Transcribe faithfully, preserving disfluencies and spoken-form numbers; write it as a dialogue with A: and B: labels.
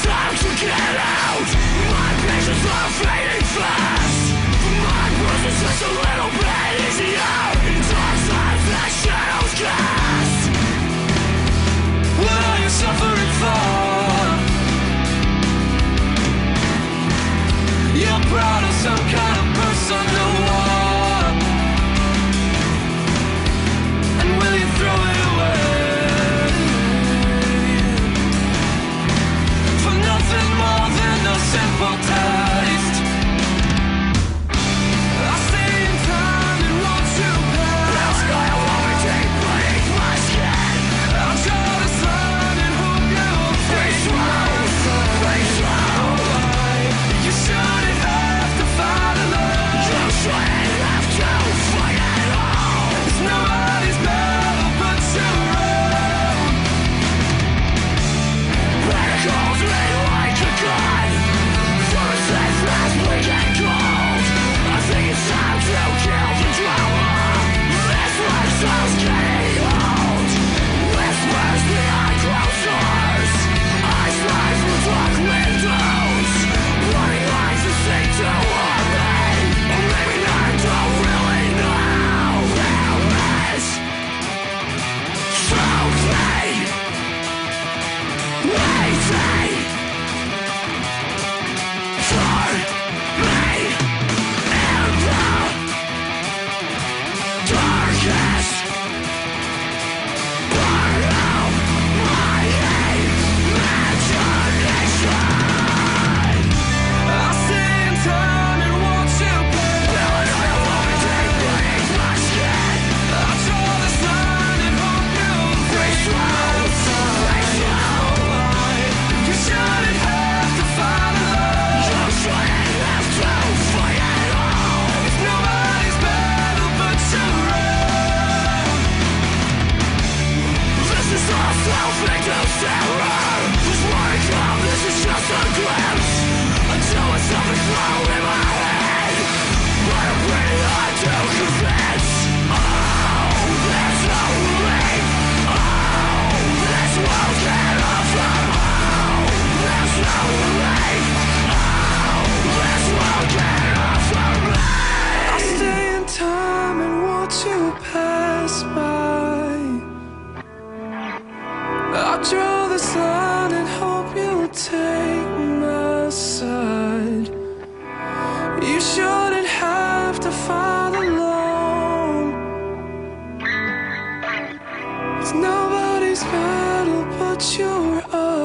A: time to get out. My patience are fading fast. My bruise is just a little bit easier. In dark times that shadows cast. What are you suffering for? You're proud of some kind of personal war. And will you throw it away for nothing more than a simple taste? I stay in time and watch you pass. Now sky along me deep beneath my skin. I'll draw this line and hope you'll free slow, free slow. You shouldn't have to fight alone. You shouldn't have to fight at all. It's nobody's battle but your own. It calls me like a gun for a safe last weak and cold. I think it's time to kill the drama. This lifestyle's getting old. Whispers behind closed doors. Eyes light through dark windows. Bloody lines that seem to harm me. Or maybe I don't really know. There is something waiting for me in the darkest part of my imagination. I'll stay in time and watch you pass. Building a woman deep beneath my skin. I'll draw this line and hope you'll free slow, free slow. You shouldn't have to fight alone. You shouldn't have to fight at all. It's nobody's battle but your own. This is all self-induced terror. This morning come, this is just a glimpse. Until it's something flow in my head. But I'm pretty hard to convince. Oh, there's no relief. Oh, this world can't offer. Oh, there's no relief. Oh, this world can't offer me. I'll stay in time and watch you pass by. I'll draw this line and hope you'll take my side. You shouldn't have to fight alone. It's nobody's battle but your own.